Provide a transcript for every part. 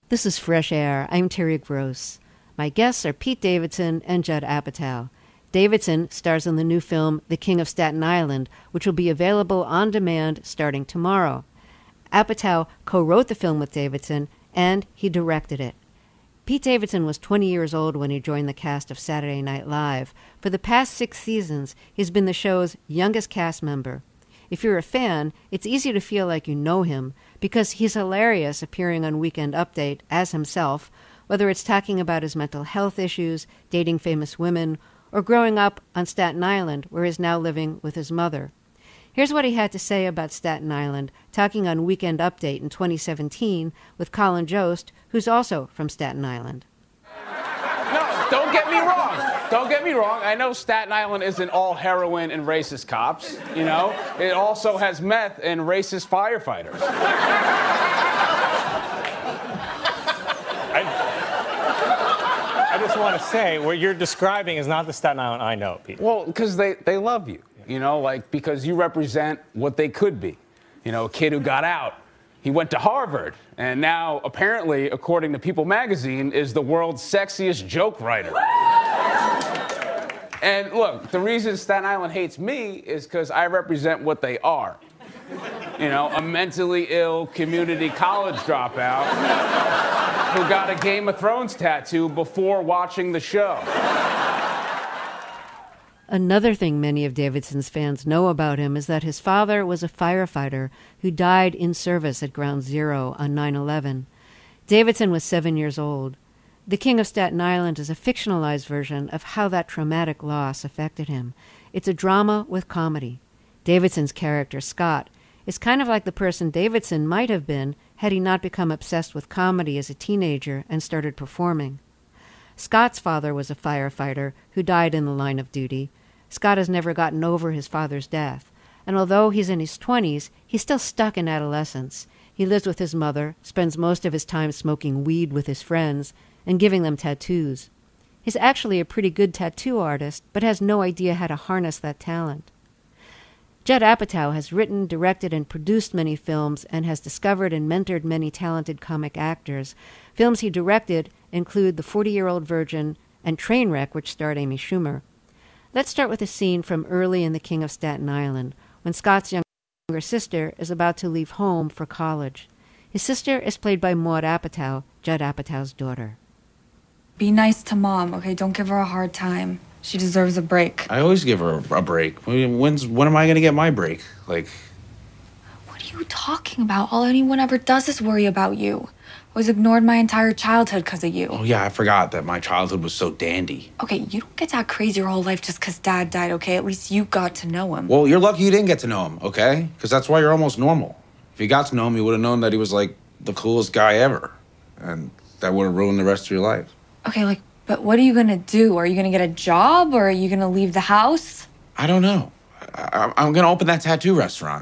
This is Fresh Air. I'm Terry Gross. My guests are Pete Davidson and Judd Apatow. Davidson stars in the new film The King of Staten Island, which will be available on demand starting tomorrow. Apatow co-wrote the film with Davidson, and he directed it. Pete Davidson was 20 years old when he joined the cast of Saturday Night Live. For the past 6 seasons, he's been the show's youngest cast member. If you're a fan, it's easy to feel like you know him, because he's hilarious appearing on Weekend Update as himself, whether it's talking about his mental health issues, dating famous women, or growing up on Staten Island, where he's now living with his mother. Here's what he had to say about Staten Island, talking on Weekend Update in 2017 with Colin Jost, who's also from Staten Island. No, don't get me wrong. Don't get me wrong. I know Staten Island isn't all heroin and racist cops, you know? It also has meth and racist firefighters. I just want to say, what you're describing is not the Staten Island I know, Pete. Well, because they love you, you know, like, because you represent what they could be. You know, a kid who got out. He went to Harvard, and now, apparently, according to People magazine, is the world's sexiest joke writer. And look, the reason Staten Island hates me is because I represent what they are. You know, a mentally ill community college dropout who got a Game of Thrones tattoo before watching the show. Another thing many of Davidson's fans know about him is that his father was a firefighter who died in service at Ground Zero on 9/11. Davidson was 7 years old. The King of Staten Island is a fictionalized version of how that traumatic loss affected him. It's a drama with comedy. Davidson's character, Scott, is kind of like the person Davidson might have been had he not become obsessed with comedy as a teenager and started performing. Scott's father was a firefighter who died in the line of duty. Scott has never gotten over his father's death, and although he's in his 20s, he's still stuck in adolescence. He lives with his mother, spends most of his time smoking weed with his friends, and giving them tattoos. He's actually a pretty good tattoo artist, but has no idea how to harness that talent. Judd Apatow has written, directed, and produced many films and has discovered and mentored many talented comic actors. Films he directed include The 40-Year-Old Virgin and Trainwreck, which starred Amy Schumer. Let's start with a scene from early in The King of Staten Island, when Scott's younger sister is about to leave home for college. His sister is played by Maud Apatow, Judd Apatow's daughter. Be nice to Mom, okay? Don't give her a hard time. She deserves a break. I always give her a break. When am I going to get my break? Like... What are you talking about? All anyone ever does is worry about you. I was ignored my entire childhood because of you. Oh, yeah, I forgot that my childhood was so dandy. Okay, you don't get to act crazy your whole life just because Dad died, okay? At least you got to know him. Well, you're lucky you didn't get to know him, okay? Because that's why you're almost normal. If you got to know him, you would have known that he was, like, the coolest guy ever. And that would have ruined the rest of your life. Okay, like, but what are you gonna do? Are you gonna get a job, or are you gonna leave the house? I don't know. I'm gonna open that tattoo restaurant.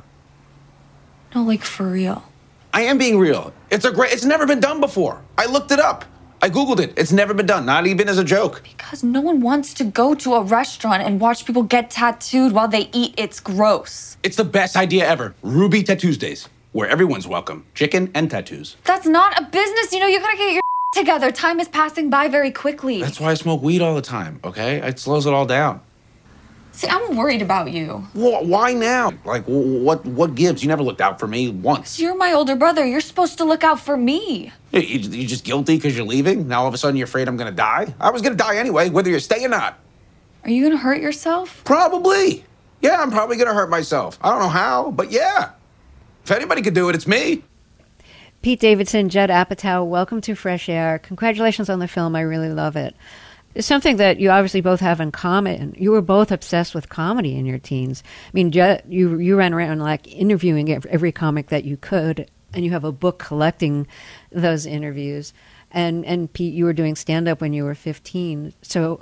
No, like, for real. I am being real. It's never been done before. I looked it up. I Googled it. It's never been done, not even as a joke. Because no one wants to go to a restaurant and watch people get tattooed while they eat. It's gross. It's the best idea ever. Ruby Tattoosdays, where everyone's welcome. Chicken and tattoos. That's not a business. You know, you gotta get your together. Time is passing by very quickly. That's why I smoke weed all the time, okay? It slows it all down. See, I'm worried about you. Why now? Like, what gives? You never looked out for me once. You're my older brother. You're supposed to look out for me. You just guilty because you're leaving? Now all of a sudden you're afraid I'm gonna die? I was gonna die anyway, whether you stay or not. Are you gonna hurt yourself? Probably. Yeah, I'm probably gonna hurt myself. I don't know how, but yeah. If anybody could do it, it's me. Pete Davidson, Judd Apatow, welcome to Fresh Air. Congratulations on the film. I really love it. It's something that you obviously both have in common. You were both obsessed with comedy in your teens. I mean, Judd, you ran around like interviewing every comic that you could, and you have a book collecting those interviews. And Pete, you were doing stand-up when you were 15. So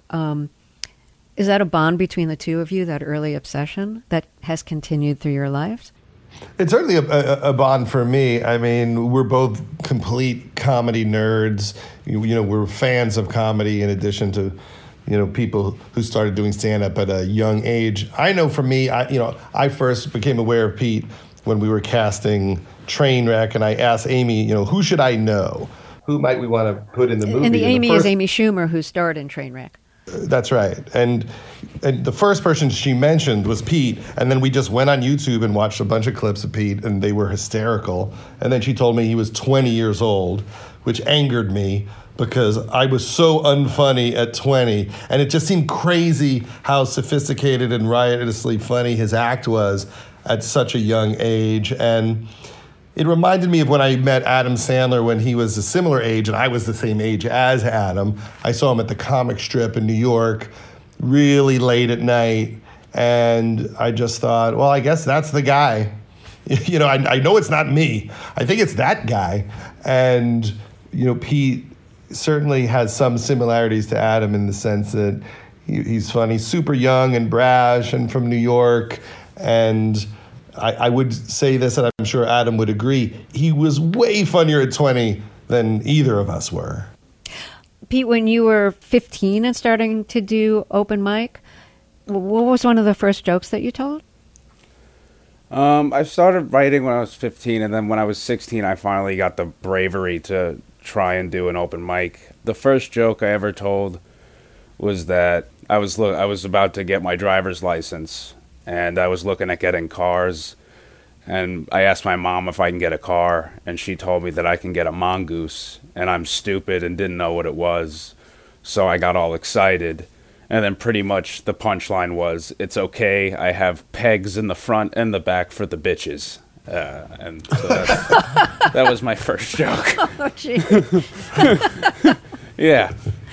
is that a bond between the two of you, that early obsession that has continued through your lives? It's certainly a bond for me. I mean, we're both complete comedy nerds. You know, we're fans of comedy in addition to, you know, people who started doing stand-up at a young age. I know for me, I first became aware of Pete when we were casting Trainwreck, and I asked Amy, you know, who should I know? who might we want to put in the movie? And the Amy first, is Amy Schumer, who starred in Trainwreck. That's right. And the first person she mentioned was Pete. And then we just went on YouTube and watched a bunch of clips of Pete, and they were hysterical. And then she told me he was 20 years old, which angered me because I was so unfunny at 20. And it just seemed crazy how sophisticated and riotously funny his act was at such a young age. And it reminded me of when I met Adam Sandler when he was a similar age and I was the same age as Adam. I saw him at the comic strip in New York really late at night, and I just thought, well, I guess that's the guy. You know, I know it's not me. I think it's that guy. And, you know, Pete certainly has some similarities to Adam in the sense that he's funny, super young and brash and from New York, and I would say this, and I'm sure Adam would agree, he was way funnier at 20 than either of us were. Pete, when you were 15 and starting to do open mic, what was one of the first jokes that you told? I started writing when I was 15, and then when I was 16, I finally got the bravery to try and do an open mic. The first joke I ever told was that I was about to get my driver's license, and I was looking at getting cars, and I asked my mom if I can get a car, and she told me that I can get a mongoose, and I'm stupid and didn't know what it was, so I got all excited, and then pretty much the punchline was, it's okay, I have pegs in the front and the back for the bitches. And so that was my first joke. Oh, gee. Yeah.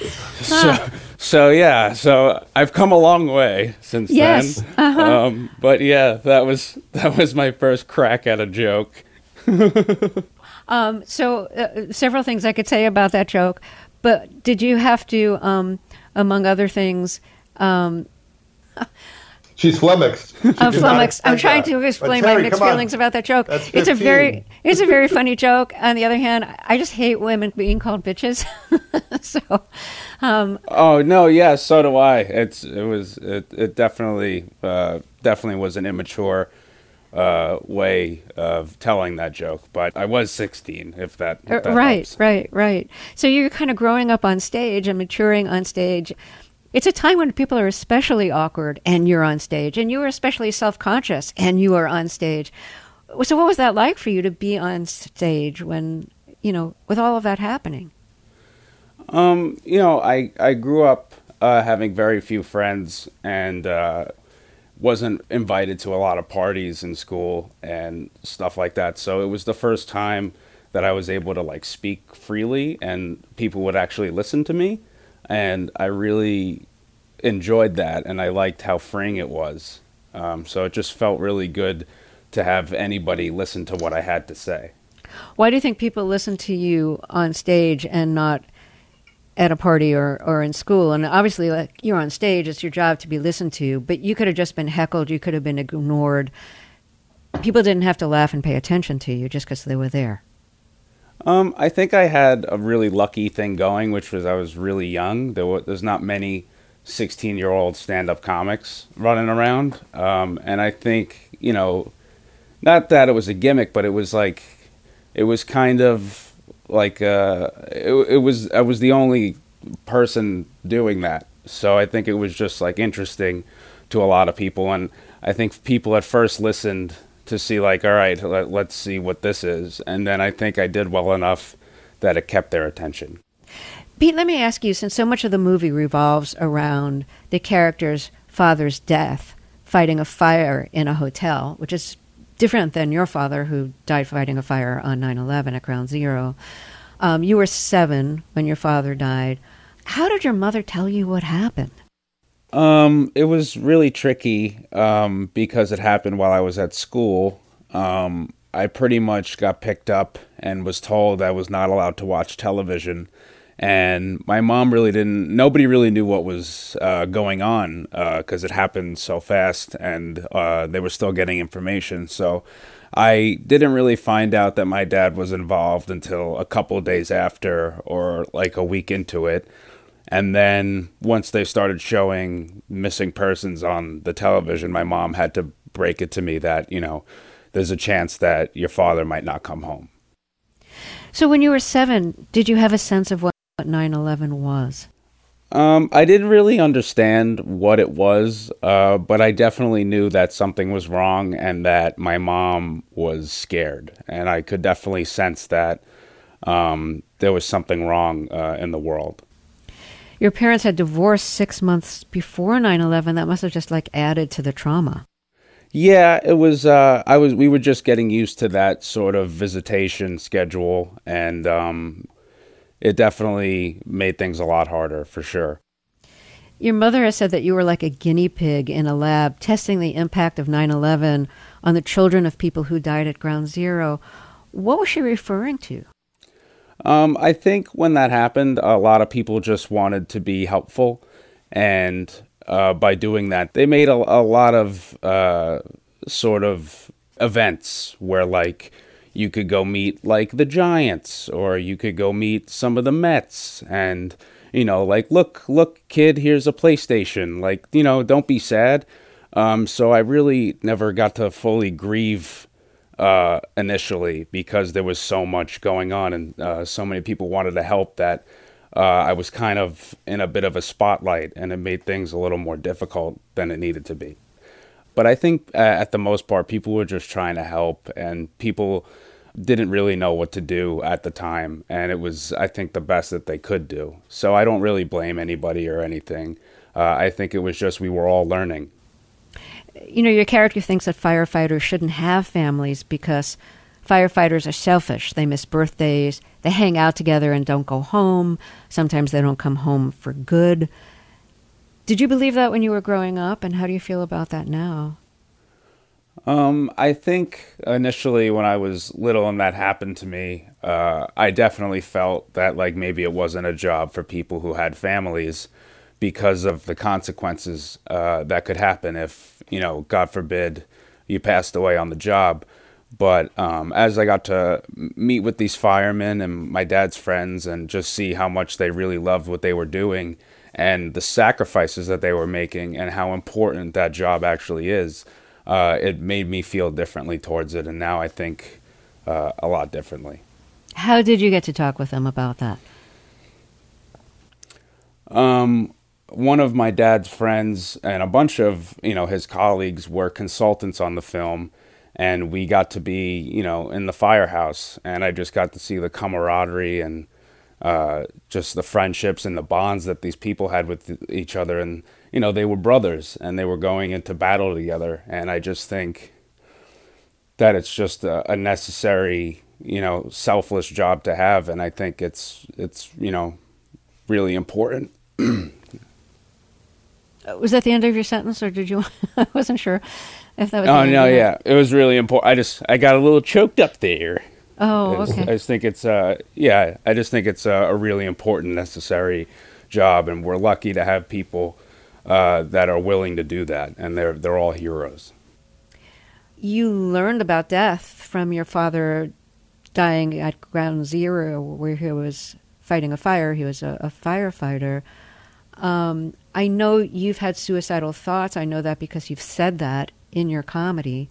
So I've come a long way since Yes. then. Uh-huh. But yeah, that was my first crack at a joke. Several things I could say about that joke, but did you have to, among other things, She's flummoxed. I'm flummoxed. I'm trying to explain my mixed feelings about that joke. It's a very funny joke. On the other hand, I just hate women being called bitches. So, oh no, yeah, so do I. It definitely was an immature way of telling that joke. But I was 16, if that helps. Right. So you're kind of growing up on stage and maturing on stage. It's a time when people are especially awkward and you're on stage, and you are especially self-conscious and you are on stage. So what was that like for you to be on stage when, with all of that happening? I grew up having very few friends and wasn't invited to a lot of parties in school and stuff like that. So it was the first time that I was able to speak freely and people would actually listen to me. And I really enjoyed that, and I liked how freeing it was. So it just felt really good to have anybody listen to what I had to say. Why do you think people listen to you on stage and not at a party or in school? And obviously, you're on stage, it's your job to be listened to, but you could have just been heckled, you could have been ignored. People didn't have to laugh and pay attention to you just because they were there. I think I had a really lucky thing going, which was I was really young. There's not many 16-year-old stand-up comics running around. And I think, not that it was a gimmick, but it was kind of like, I was the only person doing that. So I think it was just interesting to a lot of people. And I think people at first listened to see all right, let's see what this is. And then I think I did well enough that it kept their attention. Pete, let me ask you, since so much of the movie revolves around the character's father's death, fighting a fire in a hotel, which is different than your father who died fighting a fire on 9/11 at Ground Zero. You were 7 when your father died. How did your mother tell you what happened? It was really tricky because it happened while I was at school. I pretty much got picked up and was told I was not allowed to watch television. And my mom nobody really knew what was going on because it happened so fast and they were still getting information. So I didn't really find out that my dad was involved until a couple of days after or a week into it. And then once they started showing missing persons on the television, my mom had to break it to me that, there's a chance that your father might not come home. So when you were 7, did you have a sense of what 9/11 was? I didn't really understand what it was, but I definitely knew that something was wrong and that my mom was scared. And I could definitely sense that there was something wrong in the world. Your parents had divorced 6 months before 9/11. That must have just like added to the trauma. Yeah, it was. We were just getting used to that sort of visitation schedule, and it definitely made things a lot harder, for sure. Your mother has said that you were like a guinea pig in a lab testing the impact of 9/11 on the children of people who died at Ground Zero. What was she referring to? I think when that happened, a lot of people just wanted to be helpful, and by doing that, they made a lot of sort of events where, like, you could go meet, like, the Giants, or you could go meet some of the Mets, and, you know, like, look, kid, here's a PlayStation. Like, you know, don't be sad. So I really never got to fully grieve initially, because there was so much going on, and so many people wanted to help, that I was kind of in a bit of a spotlight, and it made things a little more difficult than it needed to be. But I think at the most part, people were just trying to help, and people didn't really know what to do at the time. And it was, I think, the best that they could do. So I don't really blame anybody or anything. I think it was just we were all learning. You know, your character thinks that firefighters shouldn't have families because firefighters are selfish. They miss birthdays. They hang out together and don't go home. Sometimes they don't come home for good. Did you believe that when you were growing up, and how do you feel about that now? I think initially when I was little and that happened to me, I definitely felt that, like, maybe it wasn't a job for people who had families, because of the consequences that could happen if, you know, God forbid, you passed away on the job. But as I got to meet with these firemen and my dad's friends, and just see how much they really loved what they were doing, and the sacrifices that they were making, and how important that job actually is, it made me feel differently towards it. And now I think a lot differently. How did you get to talk with them about that? One of my dad's friends and a bunch of, you know, his colleagues were consultants on the film, and we got to be, you know, in the firehouse, and I just got to see the camaraderie and just the friendships and the bonds that these people had with each other. And, you know, they were brothers, and they were going into battle together. And I just think that it's just a necessary, you know, selfless job to have. And I think it's you know, really important. Was that the end of your sentence, or did you? I wasn't sure if that was. Oh, no, yeah. It was really important. I got a little choked up there. Oh, okay. I just think it's I just think it's a really important, necessary job, and we're lucky to have people that are willing to do that, and they're all heroes. You learned about death from your father dying at Ground Zero, where he was fighting a fire. He was a firefighter. I know you've had suicidal thoughts. I know that because you've said that in your comedy.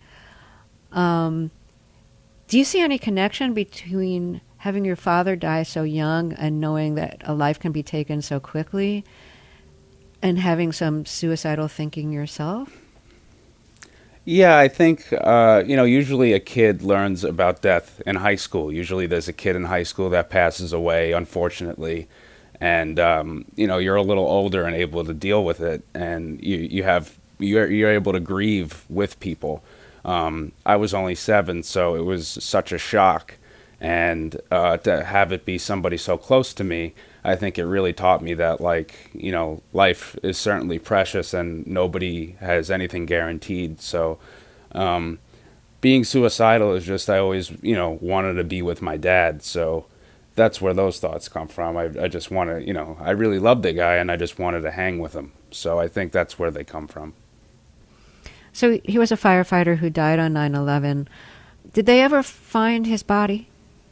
Do you see any connection between having your father die so young and knowing that a life can be taken so quickly, and having some suicidal thinking yourself? Yeah, I think, you know, usually a kid learns about death in high school. Usually there's a kid in high school that passes away, unfortunately. And, you know, you're a little older and able to deal with it. And you're able to grieve with people. I was only 7, so it was such a shock. And to have it be somebody so close to me, I think it really taught me that, like, you know, life is certainly precious and nobody has anything guaranteed. So being suicidal is just, I always, you know, wanted to be with my dad. So that's where those thoughts come from. I just want to, you know, I really loved the guy and I just wanted to hang with him. So I think that's where they come from. So he was a firefighter who died on 9/11. Did they ever find his body?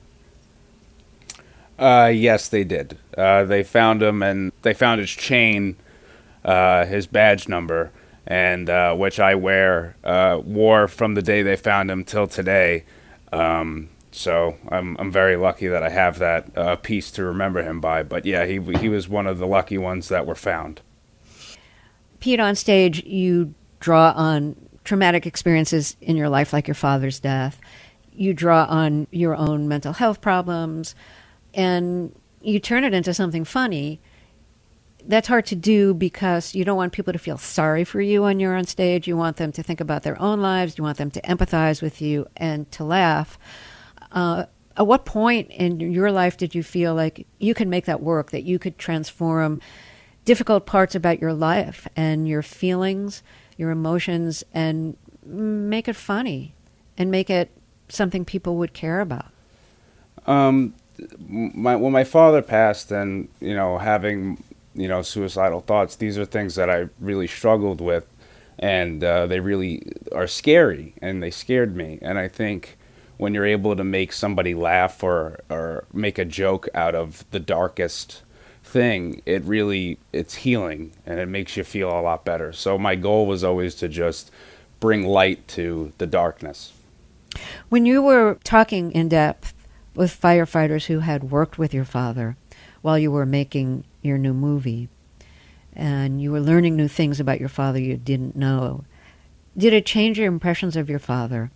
Yes, they did. They found him, and they found his chain, his badge number, and which I wore from the day they found him till today. So I'm very lucky that I have that piece to remember him by. But yeah, he was one of the lucky ones that were found. Pete, on stage, you draw on traumatic experiences in your life, like your father's death. You draw on your own mental health problems, and you turn it into something funny. That's hard to do because you don't want people to feel sorry for you when you're on stage. You want them to think about their own lives. You want them to empathize with you and to laugh. At what point in your life did you feel like you could make that work, that you could transform difficult parts about your life and your feelings, your emotions, and make it funny and make it something people would care about? When my father passed, and having suicidal thoughts, these are things that I really struggled with, and they really are scary, and they scared me. And I think when you're able to make somebody laugh or make a joke out of the darkest thing, it's healing, and it makes you feel a lot better. So my goal was always to just bring light to the darkness. When you were talking in depth with firefighters who had worked with your father while you were making your new movie, and you were learning new things about your father you didn't know, did it change your impressions of your father?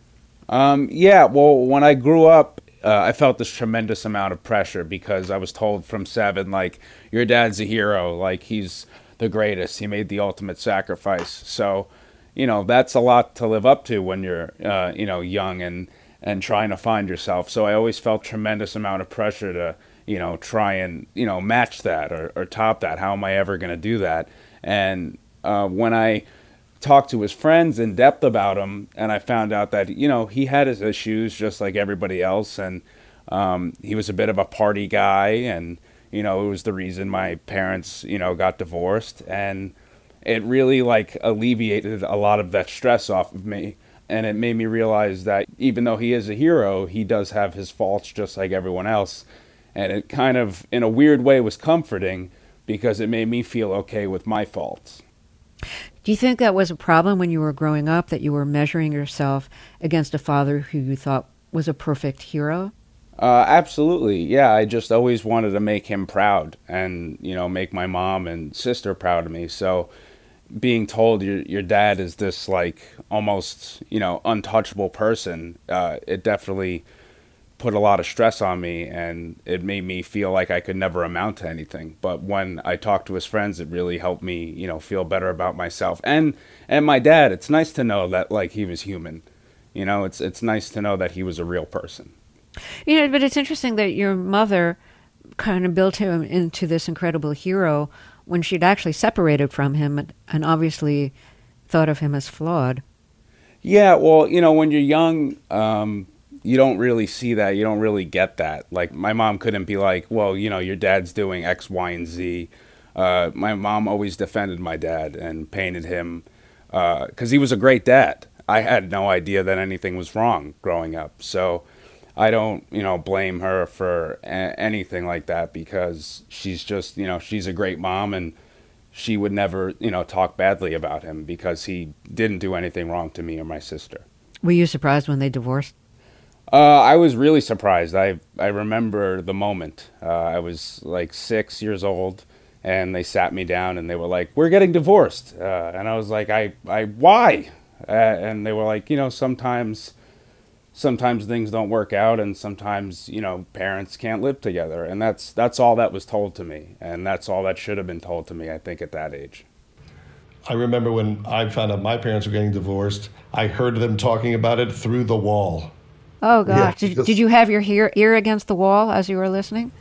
Yeah, well, when I grew up, I felt this tremendous amount of pressure because I was told from 7, like, your dad's a hero, like, he's the greatest, he made the ultimate sacrifice. So, that's a lot to live up to when you're, young and trying to find yourself. So I always felt tremendous amount of pressure to, try and, match that or top that. How am I ever going to do that? And when I talked to his friends in depth about him, and I found out that he had his issues just like everybody else, and he was a bit of a party guy, and it was the reason my parents got divorced, and it really alleviated a lot of that stress off of me, and it made me realize that even though he is a hero, he does have his faults just like everyone else, and it kind of in a weird way was comforting because it made me feel okay with my faults. Do you think that was a problem when you were growing up, that you were measuring yourself against a father who you thought was a perfect hero? Absolutely. Yeah, I just always wanted to make him proud and, make my mom and sister proud of me. So being told your dad is this almost, untouchable person, it definitely put a lot of stress on me, and it made me feel like I could never amount to anything. But when I talked to his friends, it really helped me, feel better about myself and my dad. It's nice to know that he was human. It's nice to know that he was a real person. But it's interesting that your mother kind of built him into this incredible hero when she'd actually separated from him and obviously thought of him as flawed. Yeah, well, when you're young, you don't really see that. You don't really get that. My mom couldn't be like, well, your dad's doing X, Y, and Z. My mom always defended my dad and painted him because he was a great dad. I had no idea that anything was wrong growing up. So I don't, blame her for anything like that because she's just, she's a great mom, and she would never, talk badly about him because he didn't do anything wrong to me or my sister. Were you surprised when they divorced? I was really surprised. I remember the moment. I was 6 years old, and they sat me down, and they were like, "We're getting divorced." And I was like, why? And they were like, sometimes things don't work out, and sometimes, parents can't live together. And that's all that was told to me. And that's all that should have been told to me, I think, at that age. I remember when I found out my parents were getting divorced, I heard them talking about it through the wall. Oh, gosh. Yeah, did you have your ear against the wall as you were listening?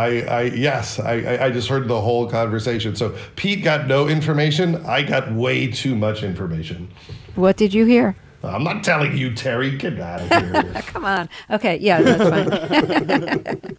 Yes, I just heard the whole conversation. So Pete got no information. I got way too much information. What did you hear? I'm not telling you, Terry. Get out of here. Come on. Okay, yeah, that's fine.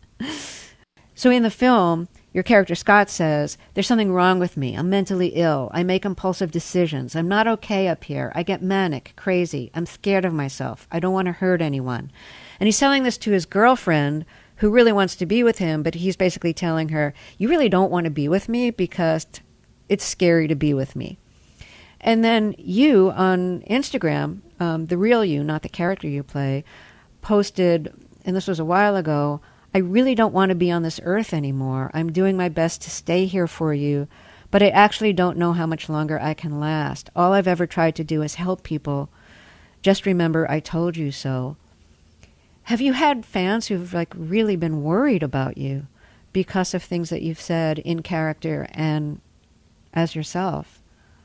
So in the film, your character Scott says, "There's something wrong with me. I'm mentally ill. I make impulsive decisions. I'm not okay up here. I get manic, crazy. I'm scared of myself. I don't want to hurt anyone." And he's telling this to his girlfriend, who really wants to be with him, but he's basically telling her, "You really don't want to be with me because it's scary to be with me." And then you on Instagram, the real you, not the character you play, posted and this was a while ago, I really don't want to be on this earth anymore. I'm doing my best to stay here for you, but I actually don't know how much longer I can last. All I've ever tried to do is help people. Just remember I told you so. Have you had fans who've really been worried about you because of things that you've said in character and as yourself?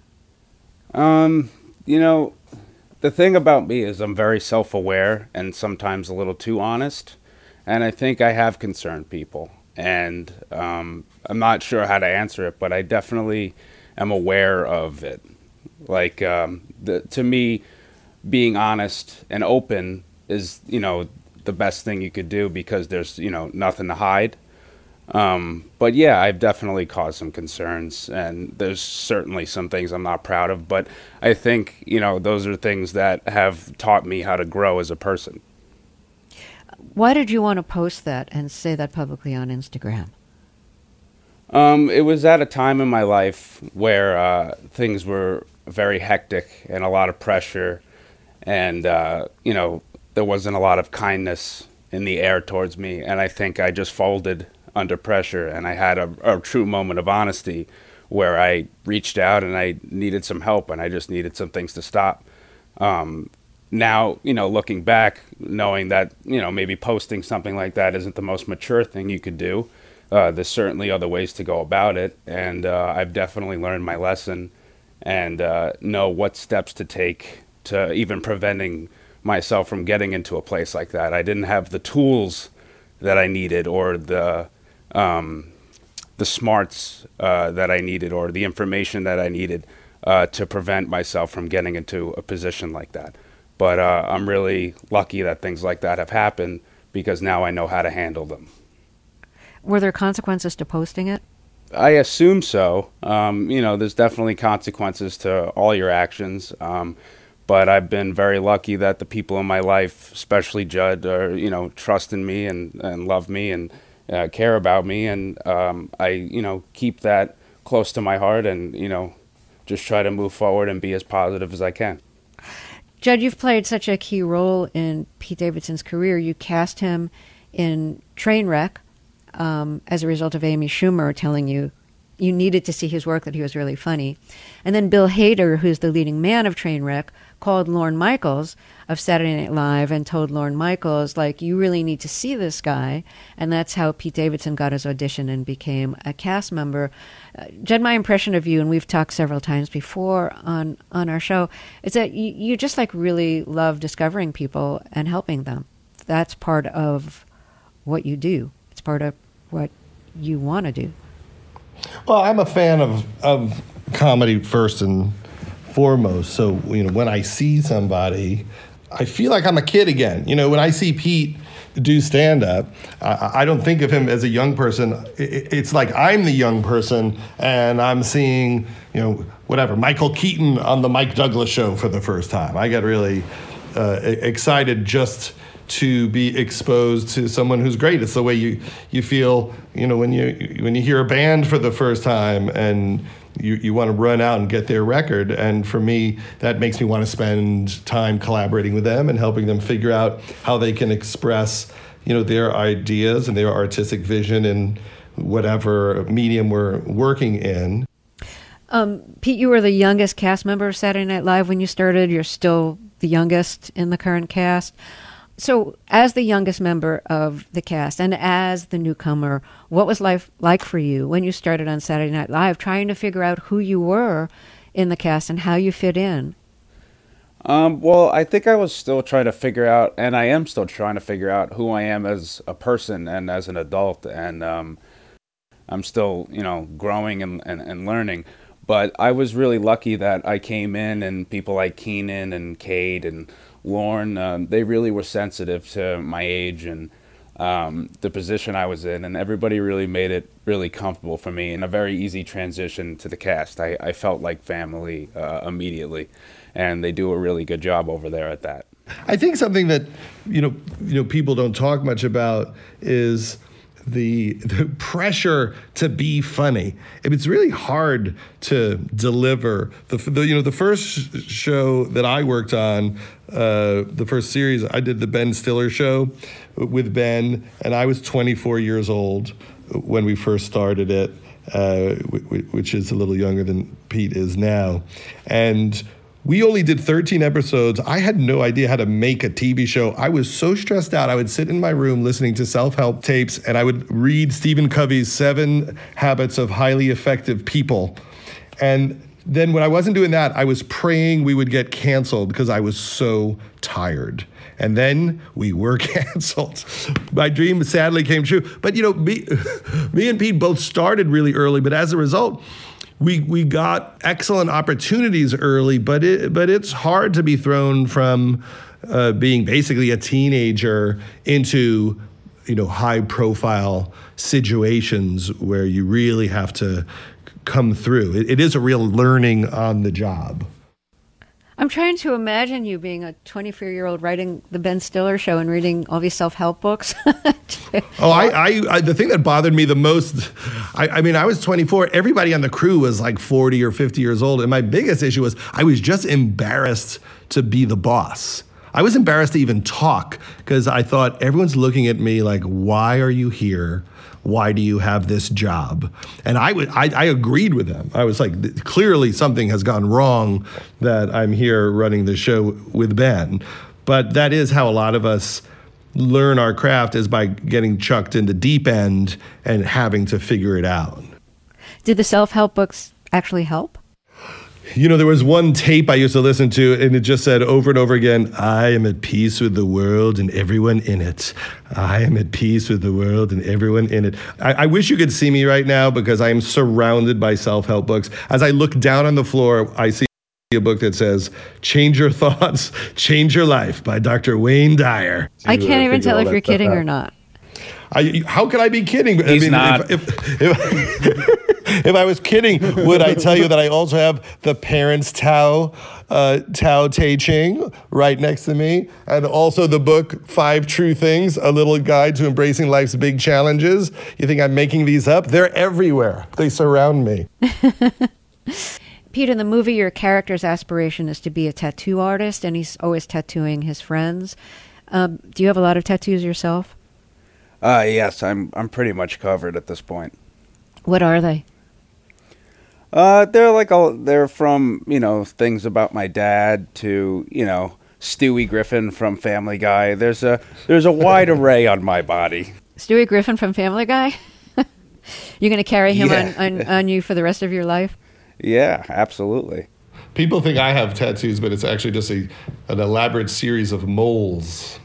The thing about me is I'm very self-aware and sometimes a little too honest. And I think I have concerned people. And I'm not sure how to answer it, but I definitely am aware of it. To me, being honest and open is, the best thing you could do because there's, nothing to hide. But yeah, I've definitely caused some concerns, and there's certainly some things I'm not proud of. But I think, those are things that have taught me how to grow as a person. Why did you want to post that and say that publicly on Instagram? It was at a time in my life where things were very hectic and a lot of pressure, and there wasn't a lot of kindness in the air towards me, and I think I just folded under pressure, and I had a true moment of honesty where I reached out and I needed some help, and I just needed some things to stop. Now, looking back, knowing that, maybe posting something like that isn't the most mature thing you could do, there's certainly other ways to go about it. And I've definitely learned my lesson and know what steps to take to even preventing myself from getting into a place like that. I didn't have the tools that I needed or the smarts that I needed or the information that I needed to prevent myself from getting into a position like that. But I'm really lucky that things like that have happened because now I know how to handle them. Were there consequences to posting it? I assume so. There's definitely consequences to all your actions. But I've been very lucky that the people in my life, especially Judd, are, trust in me and love me and care about me. And I, keep that close to my heart and, just try to move forward and be as positive as I can. Judd, you've played such a key role in Pete Davidson's career. You cast him in Trainwreck as a result of Amy Schumer telling you needed to see his work, that he was really funny. And then Bill Hader, who's the leading man of Trainwreck, called Lorne Michaels of Saturday Night Live and told Lorne Michaels, you really need to see this guy. And that's how Pete Davidson got his audition and became a cast member. Judd, my impression of you, and we've talked several times before on our show, is that you just really love discovering people and helping them. That's part of what you do. It's part of what you want to do. Well, I'm a fan of comedy first and foremost. So, when I see somebody, I feel like I'm a kid again. When I see Pete do stand-up, I don't think of him as a young person. It's like I'm the young person, and I'm seeing, Michael Keaton on the Mike Douglas show for the first time. I get really excited just to be exposed to someone who's great. It's the way you feel, when you hear a band for the first time and you want to run out and get their record. And for me, that makes me want to spend time collaborating with them and helping them figure out how they can express, their ideas and their artistic vision in whatever medium we're working in. Pete, you were the youngest cast member of Saturday Night Live when you started. You're still the youngest in the current cast. So as the youngest member of the cast and as the newcomer, what was life like for you when you started on Saturday Night Live, trying to figure out who you were in the cast and how you fit in? Well, I think I was still trying to figure out, and I am still trying to figure out who I am as a person and as an adult. And I'm still, growing and learning. But I was really lucky that I came in and people like Keenan and Cade and Lorne, they really were sensitive to my age and the position I was in, and everybody really made it really comfortable for me and a very easy transition to the cast. I felt like family immediately, and they do a really good job over there at that. I think something that people don't talk much about is the pressure to be funny. It's really hard to deliver. The first show that I worked on, the first series, I did the Ben Stiller show with Ben, and I was 24 years old when we first started it, which is a little younger than Pete is now. And we only did 13 episodes. I had no idea how to make a TV show. I was so stressed out. I would sit in my room listening to self-help tapes, and I would read Stephen Covey's 7 Habits of Highly Effective People. And then when I wasn't doing that, I was praying we would get canceled because I was so tired. And then we were canceled. My dream sadly came true. But me and Pete both started really early, but as a result, we got excellent opportunities early, but it's hard to be thrown from being basically a teenager into high profile situations where you really have to come through. It is a real learning on the job. I'm trying to imagine you being a 24-year-old writing the Ben Stiller show and reading all these self-help books. I the thing that bothered me the most, I was 24. Everybody on the crew was like 40 or 50 years old. And my biggest issue was I was just embarrassed to be the boss. I was embarrassed to even talk because I thought everyone's looking at me like, why are you here? Why do you have this job? And I agreed with them. I was like, clearly something has gone wrong that I'm here running the show with Ben. But that is how a lot of us learn our craft, is by getting chucked into deep end and having to figure it out. Did the self-help books actually help? There was one tape I used to listen to, and it just said over and over again, I am at peace with the world and everyone in it. I am at peace with the world and everyone in it. I wish you could see me right now because I am surrounded by self-help books. As I look down on the floor, I see a book that says, Change Your Thoughts, Change Your Life by Dr. Wayne Dyer. I can't even tell if you're kidding or not. How could I be kidding? He's not. If I was kidding, would I tell you that I also have the Parents Tao Te Ching right next to me, and also the book 5 True Things, A Little Guide to Embracing Life's Big Challenges? You think I'm making these up? They're everywhere. They surround me. Pete, in the movie, your character's aspiration is to be a tattoo artist, and he's always tattooing his friends. Do you have a lot of tattoos yourself? Yes, I'm pretty much covered at this point. What are they? They're from, things about my dad to, Stewie Griffin from Family Guy. There's a wide array on my body. Stewie Griffin from Family Guy? You're going to carry him on you for the rest of your life? Yeah, absolutely. People think I have tattoos, but it's actually just an elaborate series of moles.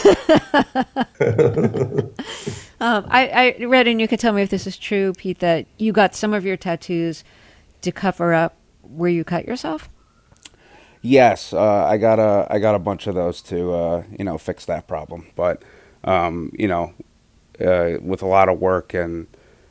I read, and you could tell me if this is true, Pete, that you got some of your tattoos to cover up where you cut yourself? Yes, I got a bunch of those to fix that problem. But with a lot of work and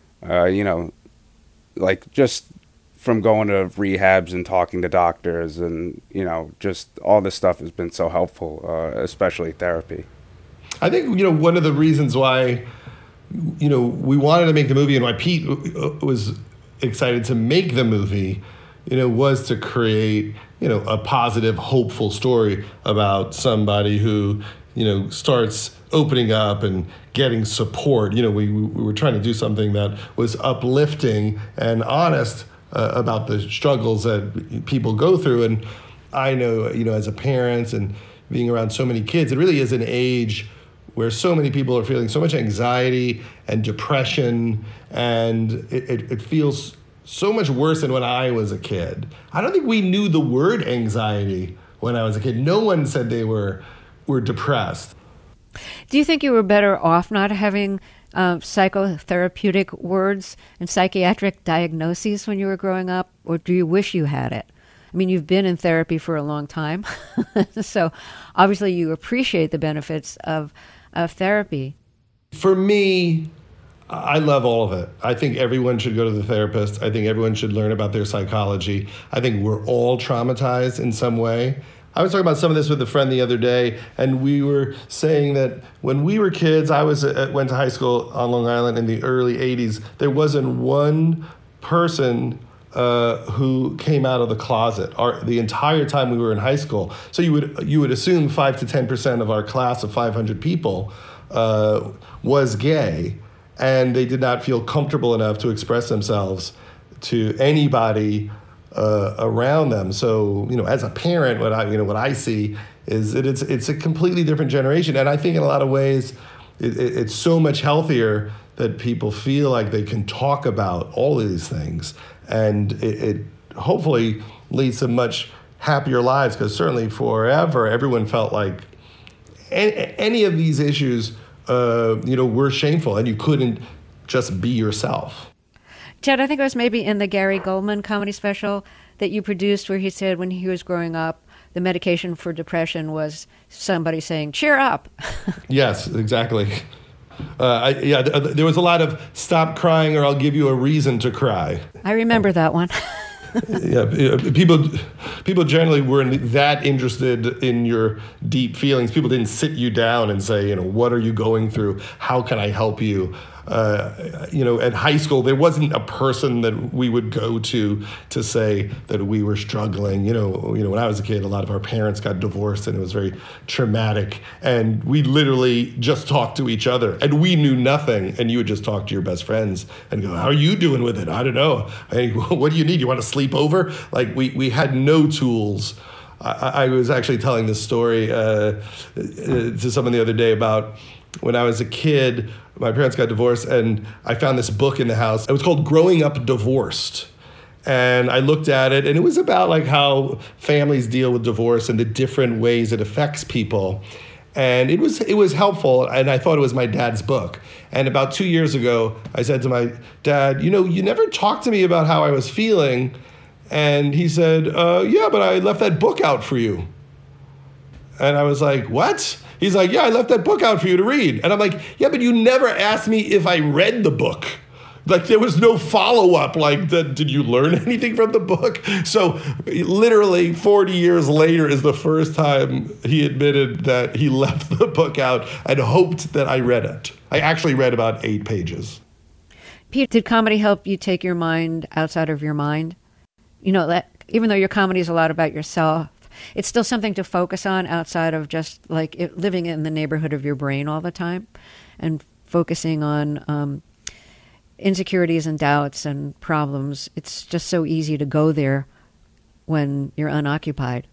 just from going to rehabs and talking to doctors and just all this stuff has been so helpful, especially therapy. I think one of the reasons why we wanted to make the movie and why Pete was excited to make the movie, was to create, a positive, hopeful story about somebody who, starts opening up and getting support. We were trying to do something that was uplifting and honest about the struggles that people go through. And I know, as a parent and being around so many kids, it really is an age where so many people are feeling so much anxiety and depression, and it feels so much worse than when I was a kid. I don't think we knew the word anxiety when I was a kid. No one said they were depressed. Do you think you were better off not having psychotherapeutic words and psychiatric diagnoses when you were growing up, or do you wish you had it? I mean, you've been in therapy for a long time, so obviously you appreciate the benefits of therapy. For me, I love all of it. I think everyone should go to the therapist. I think everyone should learn about their psychology. I think we're all traumatized in some way. I was talking about some of this with a friend the other day, and we were saying that when we were kids, I went to high school on Long Island in the early 80s. There wasn't one person who came out of the closet the entire time we were in high school. So you would assume 5 to 10% of our class of 500 people was gay, and they did not feel comfortable enough to express themselves to anybody around them. So, as a parent, what I see is that it's a completely different generation, and I think in a lot of ways it's so much healthier that people feel like they can talk about all of these things, and it hopefully leads to much happier lives, because certainly forever everyone felt like any of these issues were shameful, and you couldn't just be yourself. Jed, I think it was maybe in the Gary Goldman comedy special that you produced, where he said when he was growing up, the medication for depression was somebody saying, "Cheer up." Yes, exactly. There was a lot of "stop crying or I'll give you a reason to cry." I remember that one. People generally weren't that interested in your deep feelings. People didn't sit you down and say, what are you going through? How can I help you? At high school, there wasn't a person that we would go to say that we were struggling. When I was a kid, a lot of our parents got divorced, and it was very traumatic. And we literally just talked to each other, and we knew nothing. And you would just talk to your best friends and go, "How are you doing with it?" "I don't know." "Hey, what do you need? You want to sleep over?" Like we had no tools. I was actually telling this story to someone the other day about when I was a kid. My parents got divorced, and I found this book in the house. It was called Growing Up Divorced. And I looked at it, and it was about like how families deal with divorce and the different ways it affects people. And it was helpful, and I thought it was my dad's book. And about 2 years ago, I said to my dad, you never talked to me about how I was feeling. And he said, "Yeah, but I left that book out for you." And I was like, "What?" He's like, "Yeah, I left that book out for you to read." And I'm like, "Yeah, but you never asked me if I read the book." Like, there was no follow-up, like, did you learn anything from the book? So literally 40 years later is the first time he admitted that he left the book out and hoped that I read it. I actually read about 8 pages. Pete, did comedy help you take your mind outside of your mind? That even though your comedy is a lot about yourself, it's still something to focus on outside of just like living in the neighborhood of your brain all the time, and focusing on insecurities and doubts and problems. It's just so easy to go there when you're unoccupied.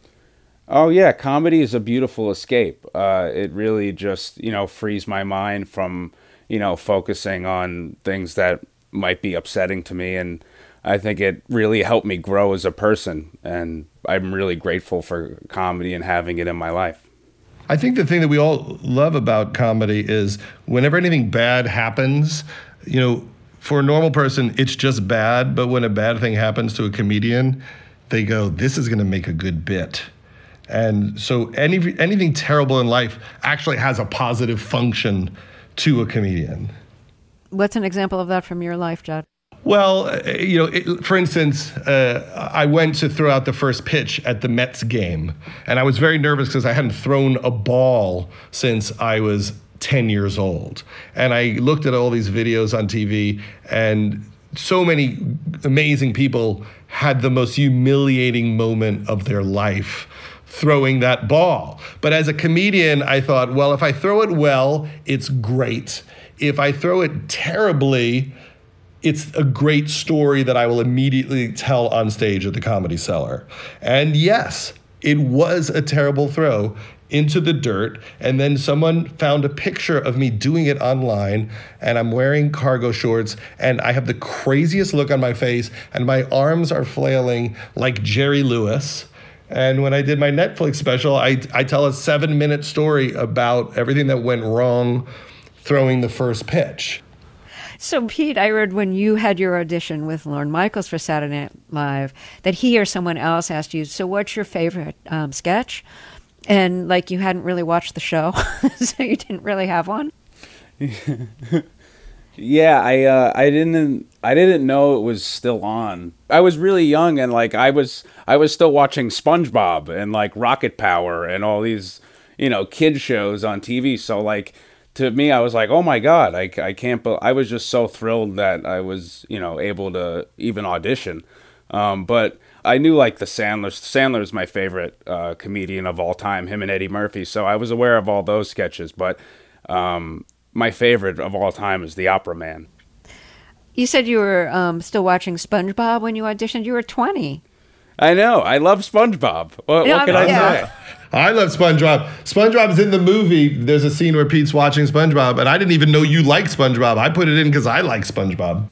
Oh, yeah. Comedy is a beautiful escape. It really just, frees my mind from, focusing on things that might be upsetting to me. And I think it really helped me grow as a person. And I'm really grateful for comedy and having it in my life. I think the thing that we all love about comedy is whenever anything bad happens, for a normal person, it's just bad. But when a bad thing happens to a comedian, they go, "This is going to make a good bit." And so anything terrible in life actually has a positive function to a comedian. What's an example of that from your life, Judd? Well, for instance, I went to throw out the first pitch at the Mets game, and I was very nervous because I hadn't thrown a ball since I was 10 years old. And I looked at all these videos on TV, and so many amazing people had the most humiliating moment of their life throwing that ball. But as a comedian, I thought, well, if I throw it well, it's great. If I throw it terribly, it's a great story that I will immediately tell on stage at the Comedy Cellar. And yes, it was a terrible throw into the dirt. And then someone found a picture of me doing it online, and I'm wearing cargo shorts, and I have the craziest look on my face, and my arms are flailing like Jerry Lewis. And when I did my Netflix special, I tell a 7-minute story about everything that went wrong throwing the first pitch. So, Pete, I read when you had your audition with Lorne Michaels for Saturday Night Live that he or someone else asked you, "So what's your favorite sketch?" And, like, you hadn't really watched the show, so you didn't really have one? Yeah, I didn't I didn't know it was still on. I was really young, and like I was still watching SpongeBob and like Rocket Power and all these, kid shows on TV. So like to me, I was like, oh my God, I can't. I was just so thrilled that I was able to even audition. But I knew like the Sandler's my favorite comedian of all time, him and Eddie Murphy. So I was aware of all those sketches, but my favorite of all time is The Opera Man. You said you were still watching SpongeBob when you auditioned. You were 20. I know. I love SpongeBob. What can I say? I love SpongeBob. SpongeBob's in the movie. There's a scene where Pete's watching SpongeBob, and I didn't even know you liked SpongeBob. I put it in because I like SpongeBob.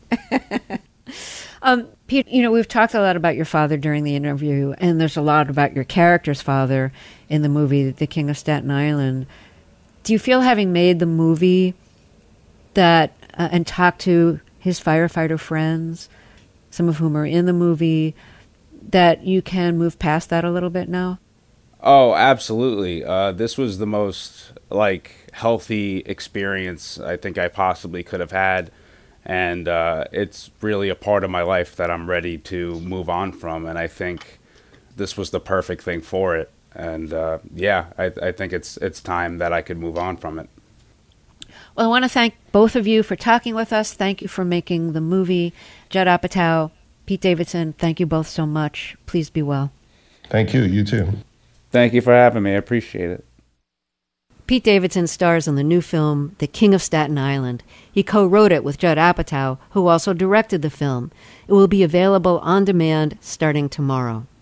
Pete, we've talked a lot about your father during the interview, and there's a lot about your character's father in the movie, The King of Staten Island. Do you feel, having made the movie that and talked to his firefighter friends, some of whom are in the movie, that you can move past that a little bit now? Oh, absolutely. This was the most healthy experience I think I possibly could have had. And it's really a part of my life that I'm ready to move on from. And I think this was the perfect thing for it. And I think it's time that I could move on from it. Well, I want to thank both of you for talking with us. Thank you for making the movie. Judd Apatow, Pete Davidson, thank you both so much. Please be well. Thank you. You too. Thank you for having me. I appreciate it. Pete Davidson stars in the new film, The King of Staten Island. He co-wrote it with Judd Apatow, who also directed the film. It will be available on demand starting tomorrow.